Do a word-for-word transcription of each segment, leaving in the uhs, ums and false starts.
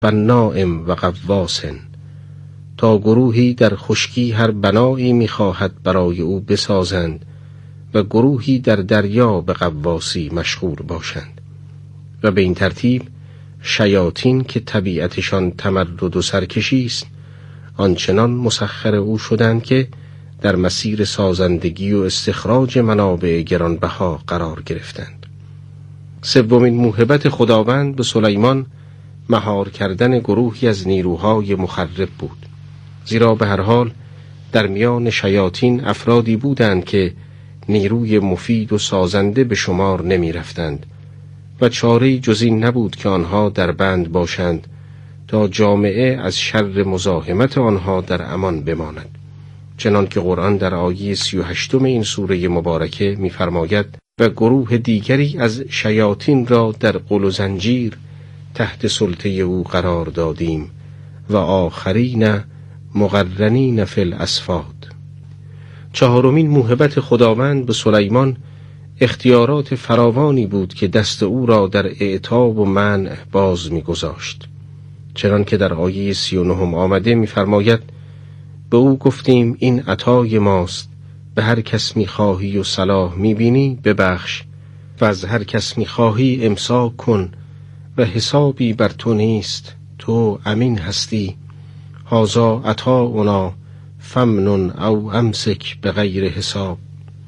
بناء و غواص، تا گروهی در خشکی هر بنایی می‌خواهد برای او بسازند و گروهی در دریا به غواصی مشغول باشند. و به این ترتیب شیاطین که طبیعتشان تمرد و سرکشی است، آنچنان مسخر او شدند که در مسیر سازندگی و استخراج منابع گرانبها قرار گرفتند. سومین موهبت خداوند به سلیمان مهار کردن گروهی از نیروهای مخرب بود، زیرا به هر حال در میان شیاطین افرادی بودند که نیروی مفید و سازنده به شمار نمی رفتند و چاره‌ای جز این نبود که آنها در بند باشند تا جامعه از شر مزاحمت آنها در امان بماند. چنان که قرآن در آیه سی و هشتم این سوره مبارکه می‌فرماید: و گروه دیگری از شیاطین را در غل و زنجیر تحت سلطه او قرار دادیم و آخرین مقرنین فی الأصفاد. چهارمین موهبت خداوند به سلیمان اختیارات فراوانی بود که دست او را در اعتاب و منع باز می‌گذاشت. چنان که در آیه سی و نهم آمده می‌فرماید: به او گفتیم این عطای ماست، به هر کس می‌خواهی و صلاح می‌بینی ببخش و از هر کس می‌خواهی امساک کن و حسابی بر تو نیست، تو امین هستی. هذا عطاؤنا فمنن او امسک به غیر حساب.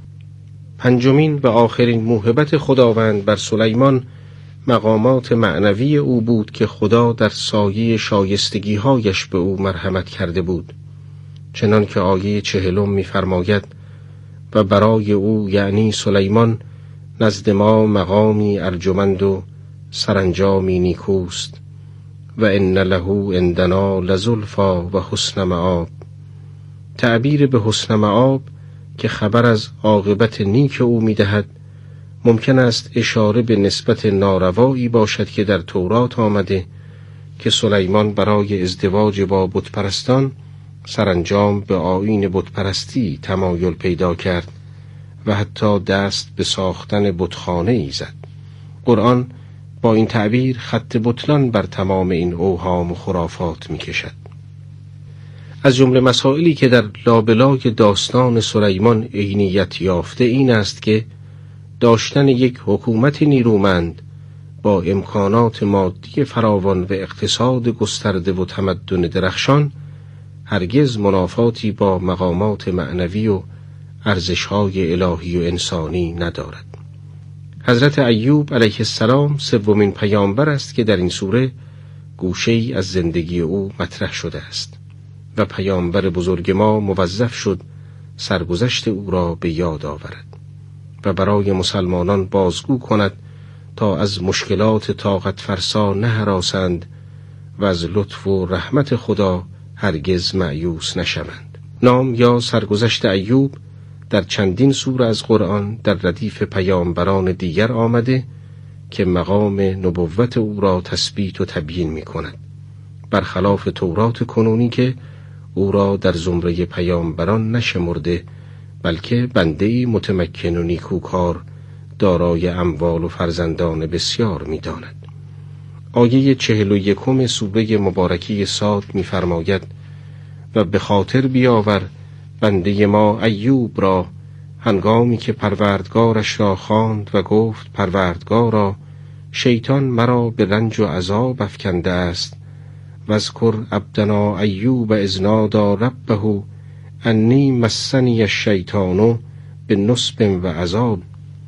پنجمین و آخرین موهبت خداوند بر سلیمان مقامات معنوی او بود که خدا در سایه شایستگی‌هایش به او مرحمت کرده بود. چنان که آیه چهلم می‌فرماید: و برای او یعنی سلیمان نزد ما مقامی ارجمند و سرانجامی نیکوست و ان له عندنا لزلفی و حسن مآب. تعبیر به حسن مآب که خبر از عاقبت نیک او می‌دهد، ممکن است اشاره به نسبت ناروایی باشد که در تورات آمده که سلیمان برای ازدواج با بتپرستان سرانجام به آیین بتپرستی تمایل پیدا کرد و حتی دست به ساختن بتخانه‌ای زد. قرآن با این تعبیر خط بطلان بر تمام این اوهام و خرافات می‌کشد. از جمله مسائلی که در لابلای داستان سلیمان عینیت یافته این است که داشتن یک حکومت نیرومند با امکانات مادی فراوان و اقتصاد گسترده و تمدن درخشان هرگز منافاتی با مقامات معنوی و ارزش‌های الهی و انسانی ندارد. حضرت ایوب علیه السلام سومین پیامبر است که در این سوره گوشه‌ای از زندگی او مطرح شده است و پیامبر بزرگ ما موظف شد سرگذشت او را به یاد آورد و برای مسلمانان بازگو کند تا از مشکلات طاقت فرسا نهراسند و از لطف و رحمت خدا هرگز مایوس نشوند. نام یا سرگذشت ایوب در چندین سوره از قرآن در ردیف پیامبران دیگر آمده که مقام نبوت او را تثبیت و تبیین می کند، برخلاف تورات کنونی که او را در زمره پیامبران نشمرده بلکه بنده‌ای متمکن و نیکوکار دارای اموال و فرزندان بسیار می داند. آیه چهل و یکم سوره مبارکی صاد می فرماید: و به خاطر بیاور بنده ما ایوب را هنگامی که پروردگارش را خواند و گفت پروردگارا شیطان مرا به رنج و عذاب افکنده است و اذکر عبدنا ایوب اذ نادی ربه انی مسنی الشیطان بنصب و عذاب.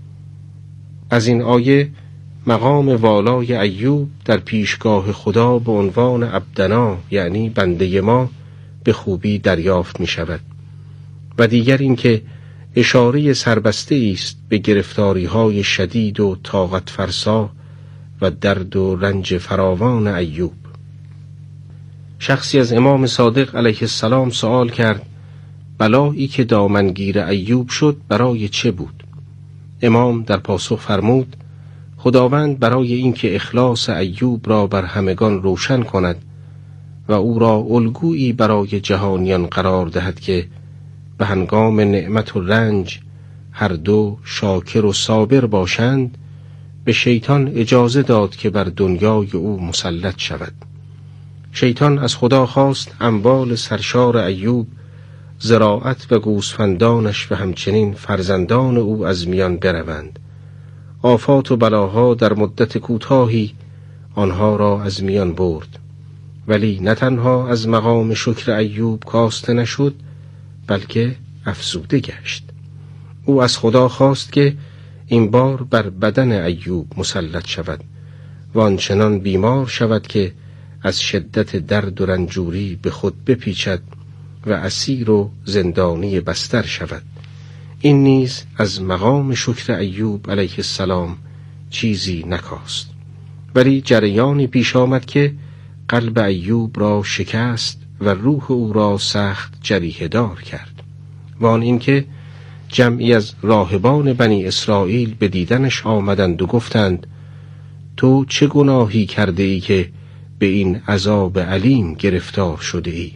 از این آیه مقام والای ایوب در پیشگاه خدا به عنوان عبدنا یعنی بنده ما به خوبی دریافت می شود و دیگر اینکه اشاره سربسته است به گرفتاری های شدید و طاقت فرسا و درد و رنج فراوان ایوب. شخصی از امام صادق علیه السلام سوال کرد بلایی که دامنگیر ایوب شد برای چه بود؟ امام در پاسخ فرمود خداوند برای اینکه اخلاص ایوب را بر همگان روشن کند و او را الگویی برای جهانیان قرار دهد که به هنگام نعمت و رنج هر دو شاکر و صابر باشند، به شیطان اجازه داد که بر دنیای او مسلط شود شیطان از خدا خواست اموال سرشار ایوب، زراعت و گوسفندانش و همچنین فرزندان او از میان بروند. آفات و بلاها در مدت کوتاهی آنها را از میان برد، ولی نه تنها از مقام شکر ایوب کاسته نشد، بلکه افزوده گشت. او از خدا خواست که این بار بر بدن ایوب مسلط شود و آنچنان بیمار شود که از شدت درد و رنجوری به خود بپیچد و اسیر و زندانی بستر شود. این نیز از مقام شکر ایوب علیه السلام چیزی نکاست، ولی جریانی پیش آمد که قلب ایوب را شکست و روح او را سخت جریحه دار کرد، و آن اینکه جمعی از راهبان بنی اسرائیل به دیدنش آمدند و گفتند: تو چه گناهی کرده ای که به این عذاب علیم گرفتار شده ای؟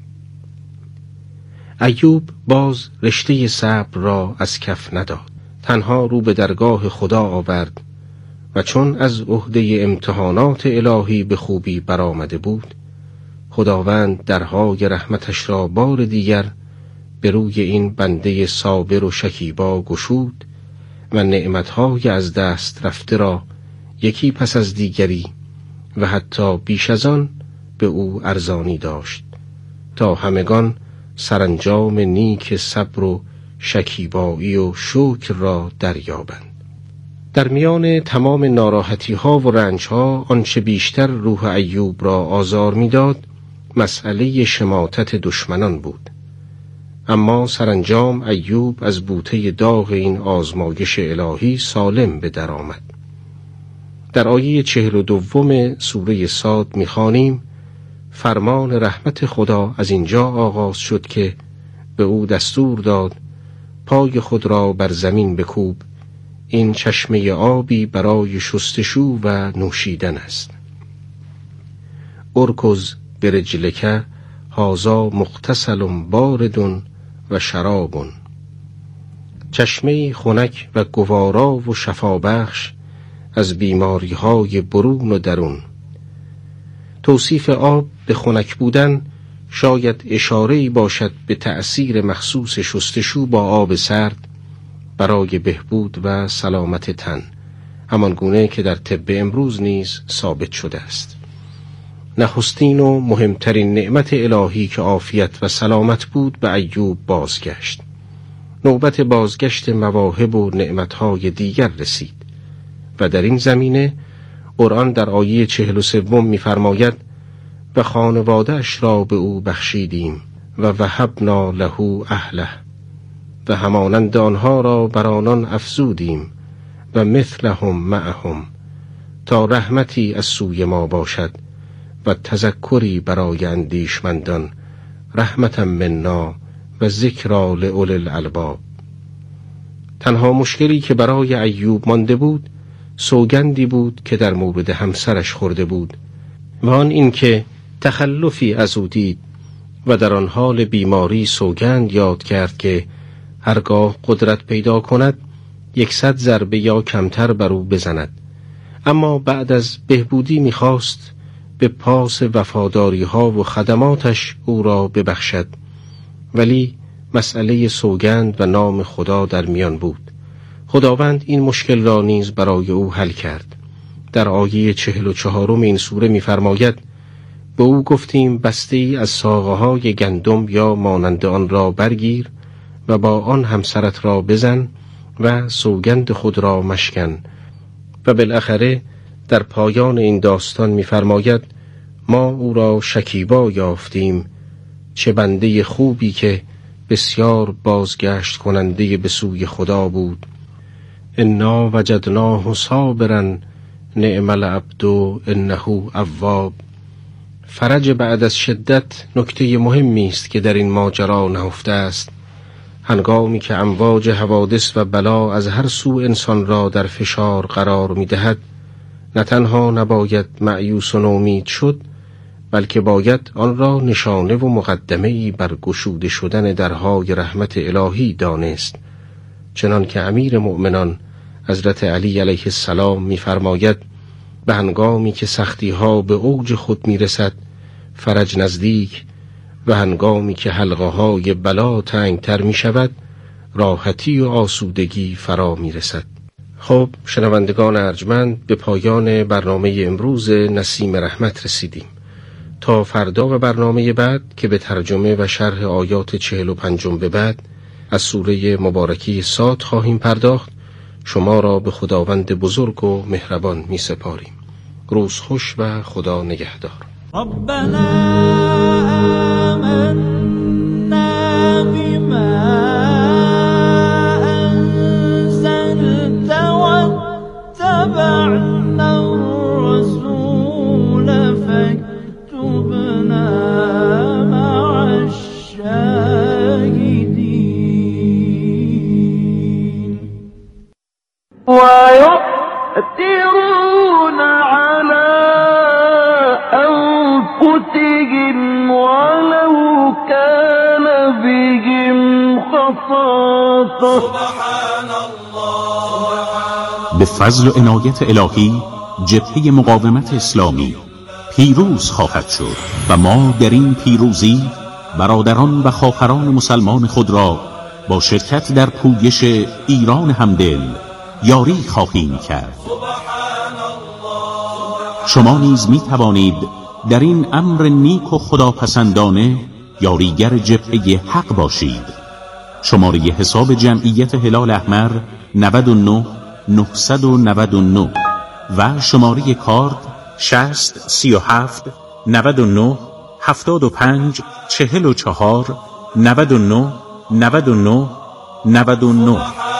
ایوب باز رشته صبر را از کف نداد، تنها رو به درگاه خدا آورد و چون از عهده امتحانات الهی به خوبی برآمده بود، خداوند درهای رحمتش را بار دیگر به روی این بنده صابر و شکیبا گشود و نعمتهای از دست رفته را یکی پس از دیگری و حتی بیش از آن به او ارزانی داشت تا همگان سرانجام نیک صبر و شکیبایی و شکر را دریابند. در میان تمام ناراحتی ها و رنج ها آنچه بیشتر روح ایوب را آزار میداد مسئله شماتت دشمنان بود. اما سرانجام ایوب از بوته داغ این آزمایش الهی سالم به در آمد. در آیه چهل و دوم سوره صاد می‌خوانیم: فرمان رحمت خدا از اینجا آغاز شد که به او دستور داد پای خود را بر زمین بکوب، این چشمه آبی برای شستشو و نوشیدن است. ارکض برجلک هذا مغتسل بارد و شراب. چشمه خنک و گوارا و شفابخش از بیماری‌های برون و درون. توصیف آب به خنک بودن شاید اشاره‌ای باشد به تأثیر مخصوص شستشو با آب سرد برای بهبود و سلامت تن، همان گونه که در طب امروز نیز ثابت شده است. نخستین و مهمترین نعمت الهی که عافیت و سلامت بود به ایوب بازگشت. نوبت بازگشت مواهب و نعمتهای دیگر رسید و در این زمینه قرآن در آیه چهل و سوم می‌فرماید: و خانواده‌اش را به او بخشیدیم و وهبنا له اهله و همانند آنها را بر آنان افزودیم و مثلهم معهم، تا رحمتی از سوی ما باشد و تذکری برای اندیشمندان، رحمتا منا و ذکری لأولی الالباب. تنها مشکلی که برای ایوب مانده بود سوگندی بود که در مورد همسرش خورده بود و آن اینکه تخلفی از او دید و در آن حال بیماری سوگند یاد کرد که هرگاه قدرت پیدا کند یکصد ضربه یا کمتر بر او بزند. اما بعد از بهبودی می‌خواست به پاس وفاداری ها و خدماتش او را ببخشد، ولی مسئله سوگند و نام خدا در میان بود. خداوند این مشکل را نیز برای او حل کرد. در آیه چهل و چهارم این سوره می‌فرماید: به او گفتیم بسته ای از ساقه های گندم یا مانند آن را برگیر و با آن همسرت را بزن و سوگند خود را مشکن. و بالاخره در پایان این داستان می‌فرماید: ما او را شکیبا یافتیم، چه بنده خوبی که بسیار بازگشت کننده به سوی خدا بود. انا وجدناه صابرا نعم العبد انه اواب. فرج بعد از شدت نکته مهمی است که در این ماجرا نهفته است. هنگامی که امواج حوادث و بلا از هر سو انسان را در فشار قرار می‌دهد، نه تنها نباید مأیوس و نومید شد، بلکه باید آن را نشانه و مقدمه‌ای بر گشوده شدن درهای رحمت الهی دانست، چنان که امیر مؤمنان حضرت علی علیه السلام می‌فرماید: به هنگامی که سختی‌ها به اوج خود می‌رسد فرج نزدیک و هنگامی که حلقه های بلا تنگتر می شود راحتی و آسودگی فرا می رسد. خب شنوندگان ارجمند، به پایان برنامه امروز نسیم رحمت رسیدیم. تا فردا و برنامه بعد که به ترجمه و شرح آیات چهل و پنجم به بعد از سوره مبارکی صاد خواهیم پرداخت، شما را به خداوند بزرگ و مهربان می سپاریم. روز خوش و خدا نگهدار. ربنا آمنا بما أنزلت واتبعنا الرسول فاكتبنا مع الشاهدين ويؤثرون على أنفسهم ولو كان بهم خصاصة. سبحان الله. به فضل و عنایت الهی جبهه مقاومت اسلامی پیروز خواهد شد و ما در این پیروزی برادران و خواهران مسلمان خود را با شرکت در پویش ایران همدل یاری خواهیم کرد. شما نیز می توانید در این امر نیک و خداپسندانه یاریگر جبهه حق باشید. شماره حساب جمعیت هلال احمر نه نه نه نه نه و شماره کارت شصت سی و هفت نود و نه هفتاد و پنج چهل و چهار نود و نه نود و نه نود و نه.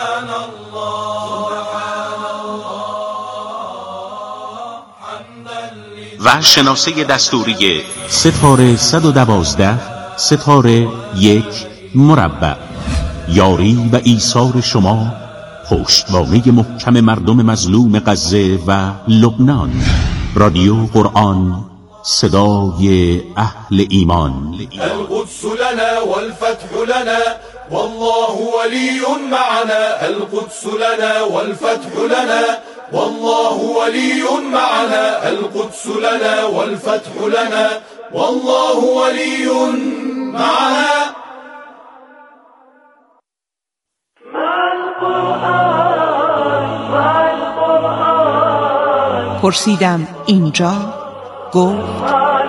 و شناسه دستوری ستاره صد و دوازده ستاره یک مربع. یاری و ایثار شما پشتوانه محکم مردم مظلوم غزه و لبنان. رادیو قرآن، صدای اهل ایمان. القدس لنا والفتح لنا والله ولي معنا. القدس لنا والفتح لنا والله ولي معنا. القدس لنا والفتح لنا والله ولي معنا. پرسیدم اینجا، گفت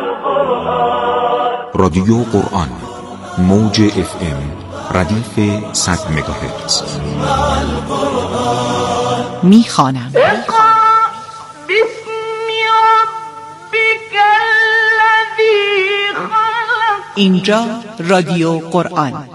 رادیو قرآن، موج اف ام ردیف صد مگاهرتز. میخوانم. اینجا رادیو قرآن.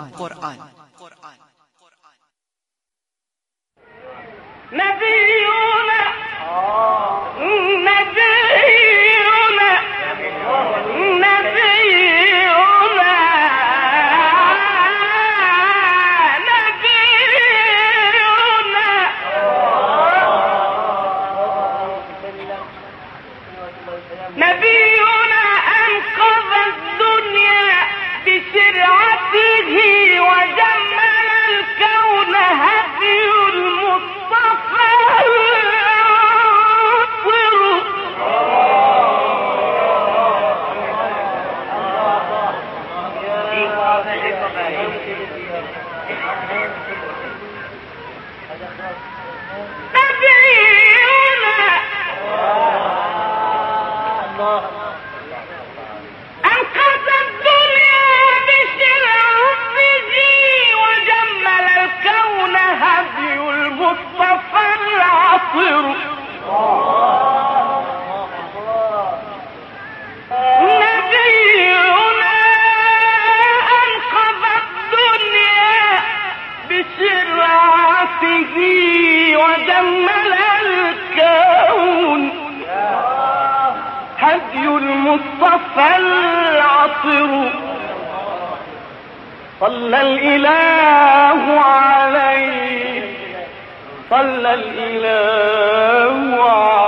صلى الإله عليه صلى الإله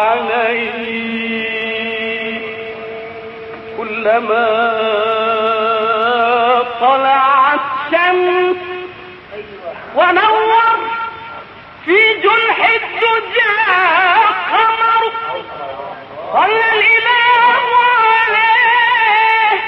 عليه كلما طلعت شمس ونور في جنح الدجى قمر صلى الإله عليه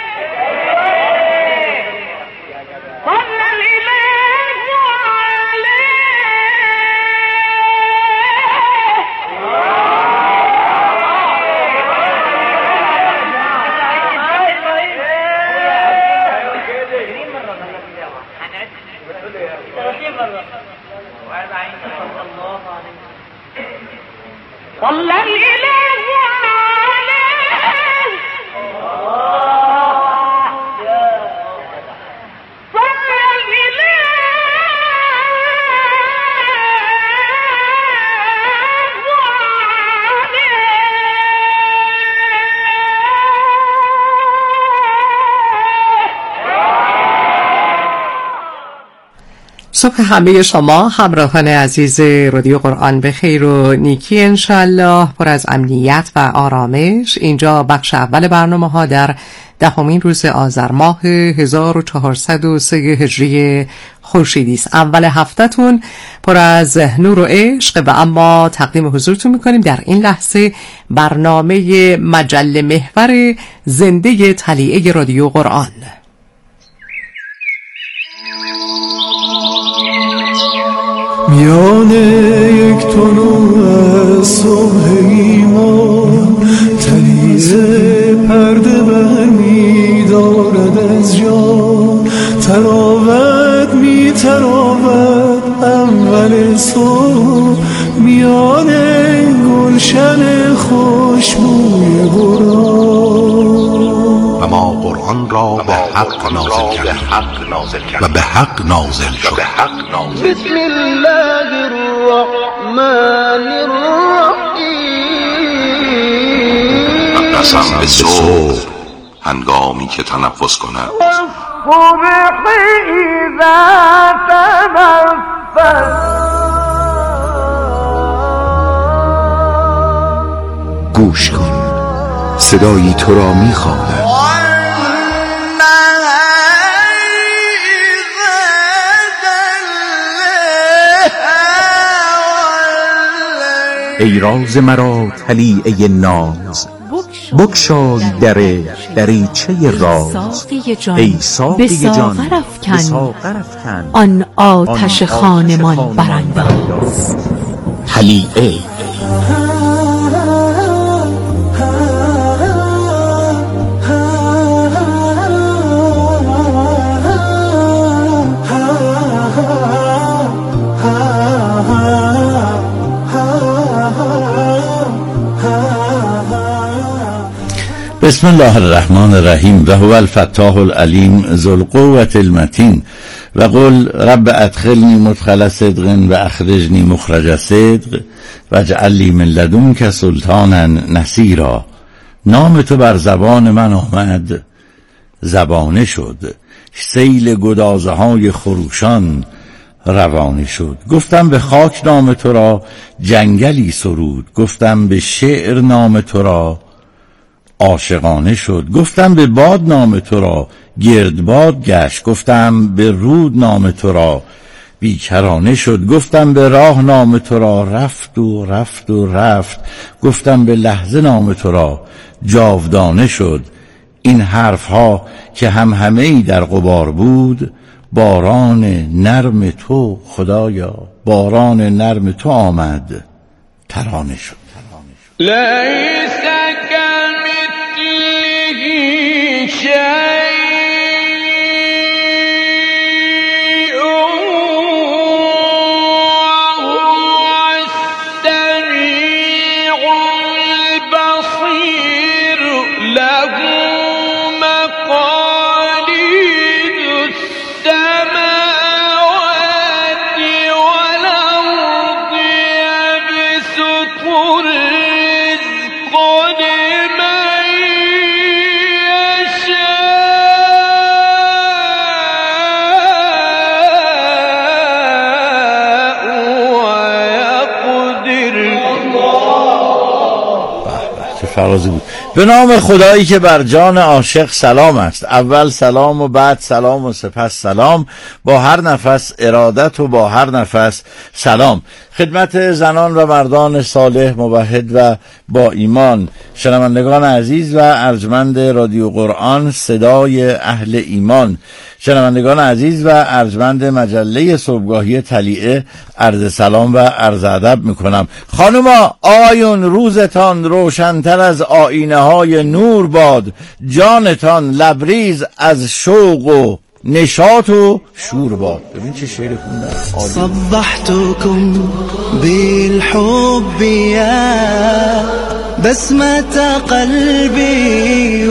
صبح همه شما همراهان عزیز رادیو قرآن به خیر و نیکی انشالله، پر از امنیت و آرامش. اینجا بخش اول برنامه ها در دهمین روز آذر ماه هزار و چهارصد و سه هجری خورشیدی است. اول هفته‌تون پر از نور و عشق و اما تقدیم حضورتون میکنیم در این لحظه برنامه مجله محور زنده طلیعه رادیو قرآن. میان یک تنو از صبح ایمان طلیعه پرده بر می دارد از جا، تراوت می تراوت اول صبح میان گلشن خوشبوی قرآن. و ما قرآن را به حق نازل کردیم و به حق نازل شد. بسم الله الرحمن الرحیم. قسم به صبح هنگامی که تنفس کند، والصبح اذا تنفس. گوش کن، صدایی تو را می‌خواند. ای راز مرا طلیعه ناز، بگشای در دریچه راز. ای ساقی جان به ساغر افکن، آن آتش خانمان برانداز. طلیعه بسم الله الرحمن الرحیم. و هو الفتاح العلیم ذو القوة المتین. و قل رب ادخلنی مدخل صدق و اخرجنی مخرج صدق و اجعل لی من لدنک سلطانا نصیرا. نام تو بر زبان من آمد، زبانه شد، سیل گدازه های خروشان روانه شد. گفتم به خاک نام تو را جنگلی سرود، گفتم به شعر نام تو را عاشقانه شد. گفتم به باد نام تو را گردباد گشت، گفتم به رود نام تو را بیکرانه شد. گفتم به راه نام تو را رفت و رفت و رفت، گفتم به لحظه نام تو را جاودانه شد. این حرف ها که هم همه ای در غبار بود، باران نرم تو خدایا، باران نرم تو آمد ترانه شد. لیس کمثله شیء فرازی بود. به نام خدایی که بر جان عاشق سلام است. اول سلام و بعد سلام و سپس سلام، با هر نفس ارادت و با هر نفس سلام. خدمت زنان و مردان صالح موحد و با ایمان، شنوندگان عزیز و ارجمند رادیو قرآن صدای اهل ایمان، شنوندگان عزیز و ارجمند مجله صبحگاهی طلیعه، عرض سلام و عرض ادب میکنم. خانوما آقایون، روزتان روشنتر از آینه های نور باد، جانتان لبریز از شوق و نشاط و شور باد. ببین چه شعر خوندن. صبحتكم بالحب يا بسمة قلبي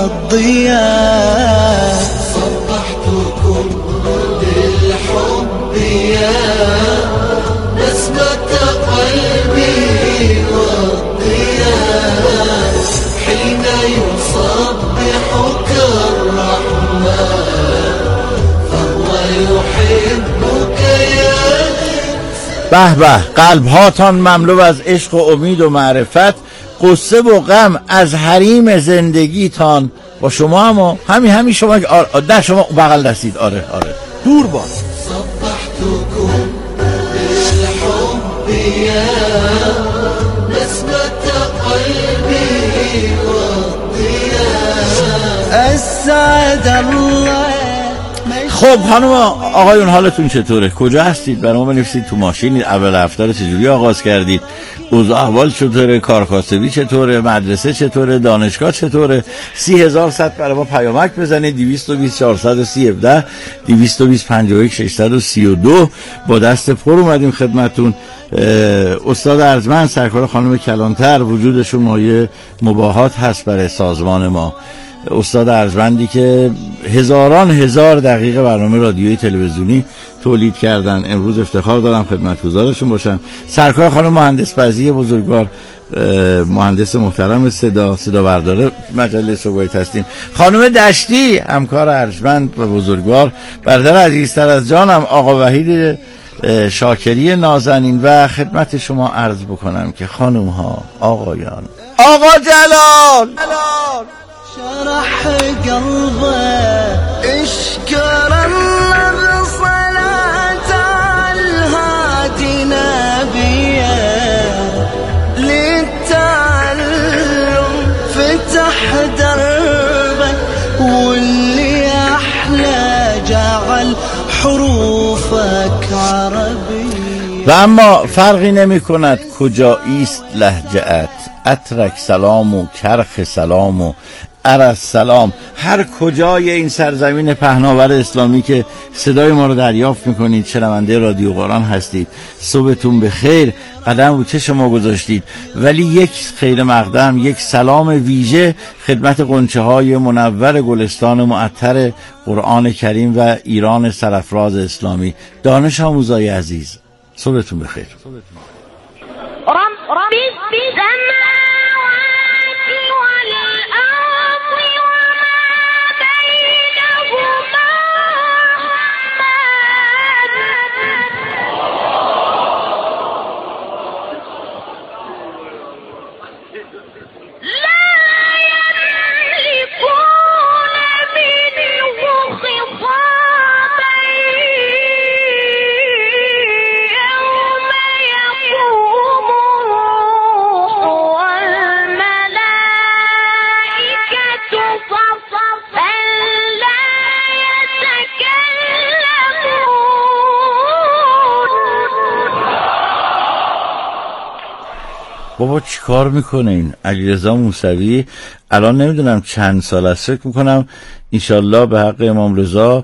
والضياء. صبحتكم بالحب يا بسمة قلبي والضياء. حين يصبحك الرحمن فهو يحبك به به، قلب هاتان مملو از عشق و امید و معرفت، قصه و غم از حریم زندگیتان با شما. هم همین همین شما آره ده شما بغل دستید. آره آره دور باد. صبحتكم بالحب يا نسمة قلبي والضياء السعد الله. خب خانم آقایون حالتون چطوره؟ کجا هستید؟ برای ما بنویسید. تو ماشینید؟ اول هفته رو چجوری آغاز کردید؟ اوضاع احوال چطوره؟ کارکاسبی چطوره؟ مدرسه چطوره؟ دانشگاه چطوره؟ سی هزار صد برای ما پیامک بزنید. دویست و بیست چهارصد و سی هفده، دویست و بیست پنجاه و یک ششصد و سی و دو. با دست پر اومدیم خدمتون. استاد ارجمند سرکار خانم کلانتر وجودشون مایه مباهات هست برای سازمان ما. استاد ارجمندی که هزاران هزار دقیقه برنامه رادیویی تلویزیونی تولید کردن، امروز افتخار دارم خدمتگزارشون باشم. سرکار خانم مهندس پزی بزرگوار، مهندس محترم صدا صدا بردار مجله صبحی هستیم. خانم دشتی همکار ارجمند و بزرگوار، برادر عزیزتر از جانم آقا وحید شاکری نازنین. و خدمت شما عرض بکنم که خانم ها، آقایان، آقا جلال شرح قلبه اشكر الله بصلاة الهادي نبيه للتعلم فتح دربه واللي احلى جعل حروفك عربي. و اما فرقی نمی کند کجا ایست لهجه‌ات، اترک سلام و کرخ سلام و عرض سلام. هر کجای این سرزمین پهناور اسلامی که صدای ما رو دریافت میکنید، شنونده رادیو قرآن هستید، صبحتون بخیر. قدم رو چه شما گذاشتید، ولی یک خیر مقدم، یک سلام ویژه خدمت غنچه های منور گلستان معطر قرآن کریم و ایران سرافراز اسلامی. دانش آموزای عزیز، صبحتون بخیر. بابا چی کار میکنه این علیرضا موسوی؟ الان نمیدونم چند سال است، فکر میکنم انشالله به حق امام رضا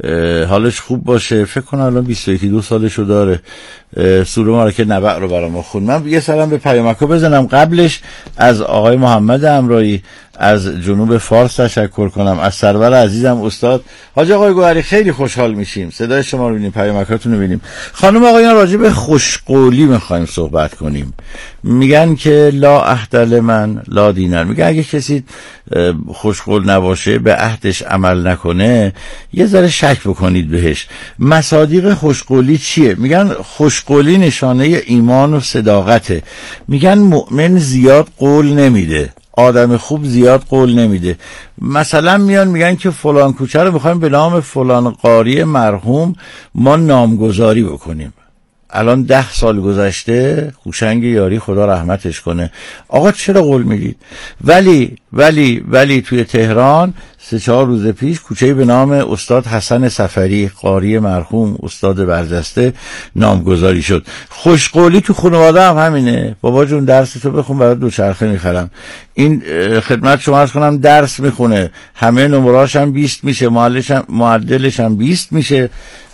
حالش خوب باشه. فکر کنم الان بیست و یک دو سالشو داره. سوره مبارکه نبأ رو برام خون. من یه سلام به پیامکو بزنم، قبلش از آقای محمد امرایی از جنوب فارس تشکر کنم، از سرور عزیزم استاد حاج آقای گوهری. خیلی خوشحال میشیم صدای شما رو ببینیم، پیامکاتون رو ببینیم. خانم آقایان، راجع به خوشقولی میخوایم صحبت کنیم. میگن که لا عهد لمن لا دینر، میگن اگه کسی خوشقول نباشه، به عهدش عمل نکنه، یه ذره شک بکنید بهش. مصادیق خوشقولی چیه؟ میگن خوشقولی نشانه ایمان و صداقته. میگن مؤمن زیاد قول نمیده، آدم خوب زیاد قول نمیده. مثلا میان میگن که فلان کوچه رو میخوایم به نام فلان قاری مرحوم ما نامگذاری بکنیم. الان ده سال گذشته، هوشنگ یاری خدا رحمتش کنه. آقا چرا قول میدید؟ ولی ولی ولی توی تهران سه چهار روز پیش کوچه‌ای به نام استاد حسن سفری قاری مرحوم استاد برجسته نامگذاری شد. خوشقولی تو خانواده هم همینه. بابا جون درس تو بخون برات دوچرخه میخرم. این خدمت شما عرض کنم درس میخونه، همه نمره‌اش هم بیست میشه، معدلش هم معدلش هم بیست میشه.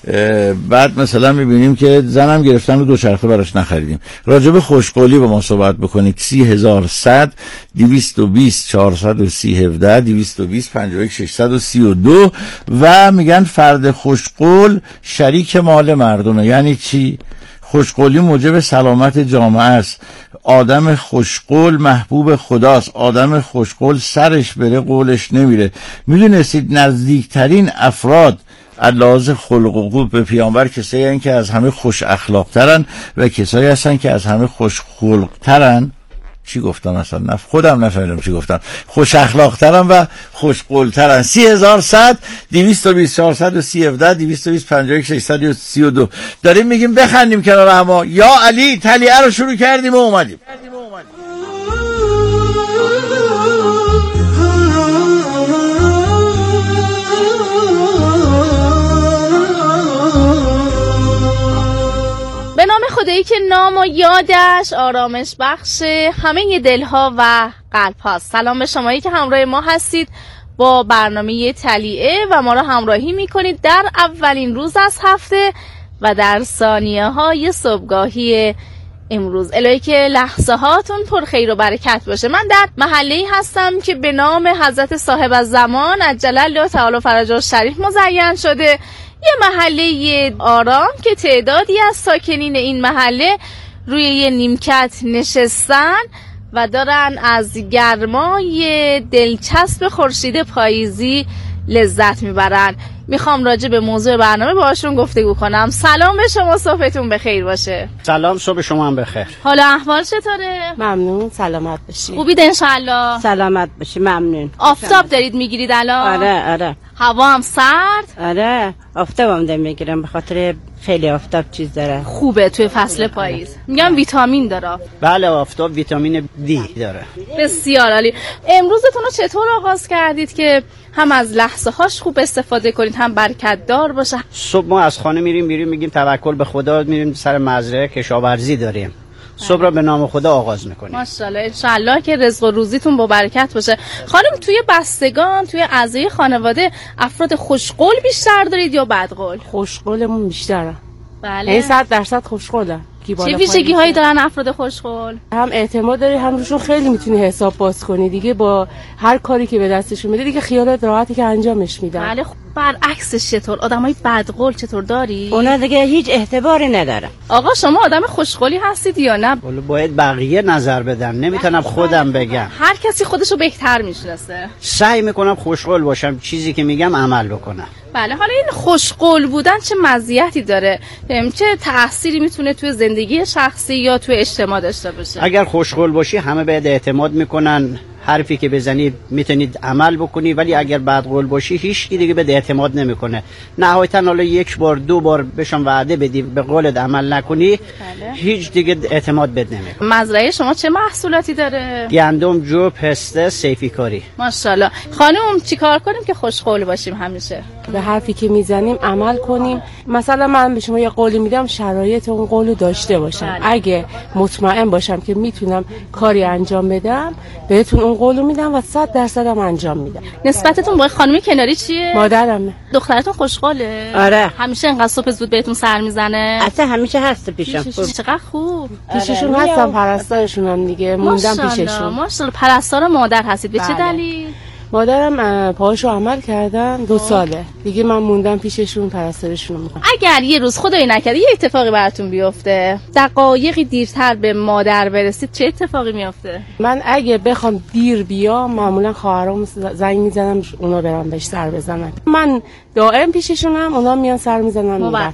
بعد مثلا میبینیم که زنم گرفتن و دوچرخه براش نخریدیم. راجع به خوشقولی با ما صحبت بکنید. سی هزار صد دویست و بیست چهارصد و سی هفده دویست و بیست پنجاه و یک ششصد و سی و دو. و میگن فرد خوشقول شریک مال مردمه. یعنی چی؟ خوشقولی موجب سلامت جامعه است. آدم خوشقول محبوب خداست. آدم خوشقول سرش بره قولش نمیره. میدونستید نزدیکترین افراد لحاظ خلق و خوب به پیامبر کسایی هستن که از همه خوش اخلاق ترن و کسایی هستن که از همه خوش خلق ترن. چی گفتم اصلا؟ نف خودم نفهمیدم چی گفتم. خوش اخلاق ترن و خوش قول ترن. سی هزار صد دویست و بیست چهارصد و سی هفده دویست و بیست پنجاه و یک ششصد و سی و دو. داریم میگیم بخندیم کنار هم. یا علی تلیه رو شروع کردیم و اومدیم. به نام خدایی که نام و یادش آرامش بخش همه دلها و قلب هاست. سلام به شمایی که همراه ما هستید با برنامه تلیعه و ما را همراهی میکنید در اولین روز از هفته و در ثانیه های صبحگاهی امروز. الهی که لحظه هاتون پر خیر و برکت باشه. من در محله‌ای هستم که به نام حضرت صاحب الزمان عجل الله تعالی فرجه الشریف مزین شده. یه محله آرام که تعدادی از ساکنین این محله روی یه نیمکت نشستن و دارن از گرمای دلچسب خورشید پاییزی لذت میبرن. میخوام راجع به موضوع برنامه باهاشون گفتگو کنم. سلام به شما، صبحتون بخیر باشه. سلام، صبح شما هم بخیر. حالا احوال چطوره؟ ممنون، سلامت باشی. خوبید انشالله؟ سلامت باشی، ممنون. آفتاب دارید میگیرید الان؟ آره آره. هوا هم سرد؟ آره، آفتابم دارم میگیرم به خاطر خیلی آفتاب چیز داره. خوبه توی فصل پاییز. میگم ویتامین داره. بله، آفتاب ویتامین دی داره. بسیار عالی. امروزتون رو چطور آغاز کردید که هم از لحظه هاش خوب استفاده کنید هم برکت دار باشه؟ صبح ما از خانه میریم میریم میگیم توکل به خدا، میریم سر مزرعه کشاورزی داریم. صبح را به نام خدا آغاز میکنیم. ماشاءالله، انشالله که رزق و روزیتون با برکت باشه. خانم، توی بستگان، توی اعضای خانواده افراد خوشقول بیشتر دارید یا بدقول؟ خوشقولمون بیشتره. بله. این صد درصد خوشقوله. چه ویژگی هایی دارن افراد خوشقول؟ هم اعتماد داری، هم روشون خیلی میتونی حساب باز کنی دیگه. با هر کاری که به دستشون میده دیگه خیالت راحتی که انجامش میدن. بله. خب برعکسش چطور؟ آدمای بدقول چطور داری؟ اونا دیگه هیچ اعتباری نداره. آقا شما آدم خوشقولی هستید یا نه؟ ولی باید بقیه نظر بدن، نمیتونم خودم بگم. هر کسی خودشو بهتر میشناسه. سعی میکنم خوشقول باشم، چیزی که میگم عمل بکنم. بله. حالا این خوشقول بودن چه مزیتی داره؟ چه تأثیری میتونه توی زندگی شخصی یا توی اجتماع داشته باشه؟ اگر خوشقول باشی همه بهت اعتماد میکنن، حرفی که بزنی میتونید عمل بکنی. ولی اگر بدقول باشی هیچ کی دیگه بهت اعتماد نمیکنه. نهایتا حالا یک بار دو بار بهشون وعده بدی به قولت عمل نکنی، بله، هیچ دیگه اعتماد بهت نمیکنه. مزرعه شما چه محصولاتی داره؟ گندم، جو، پسته، صیفی کاری. ماشاءالله. خانم، چیکار کنیم که خوشقول باشیم همیشه؟ به حرفی که میزنیم عمل کنیم. مثلا من به شما یه قولی میدم، شرایط اون قولو داشته باشم. بله. اگه مطمئن باشم که میتونم کاری انجام بدم، بهتون اون قولو میدم و صد درصد هم انجام میدم. نسبتتون با خانم کناری چیه؟ مادرمه. دخترتون خوشقوله؟ آره. همیشه اینقدر صبح زود بهتون سر میزنه؟ اصلا همیشه هست پیشم. پیشش. چقدر خوب. پیششون آره. هستم، پرستارشون هم دیگه موندم پیششون. ماشاءالله. پرستار مادر هستید. به چه بله. دلیل؟ مادرم پاهاشو عمل کردن دو ساله دیگه، من موندم پیششون، پرستارشون میکنم. اگر یه روز خدایی نکرده یه اتفاقی براتون بیفته، دقایقی دیرتر به مادر برسید، چه اتفاقی میفته؟ من اگه بخوام دیر بیام معمولا خواهرام زنگ میزنم اونا برام بهش سر بزنن. من دائم پیششونم، اونا میان سر میزنن. موقت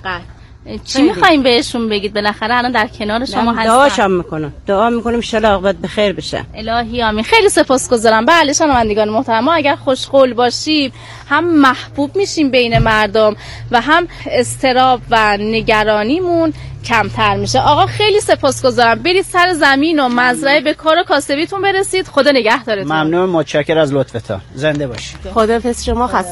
چی میخوایم بهشون بگید؟ بالاخره الان در کنار شما هستن. دعاشم میکنم، دعا میکنم ان شاء الله عاقبت بخیر بشه. الهی آمین. خیلی سپاسگزارم. بله شنوندگان محترم، ما اگر خوشقول باشیم هم محبوب میشیم بین مردم و هم اضطراب و نگرانیمون کمتر میشه. آقا خیلی سپاسگزارم. برید سر زمین و مزرعه به کار و کاسبیتون برسید. خدا نگهدارتون. ممنون، متشکرم از لطفتان. زنده باشید. خداحافظ. شما خسته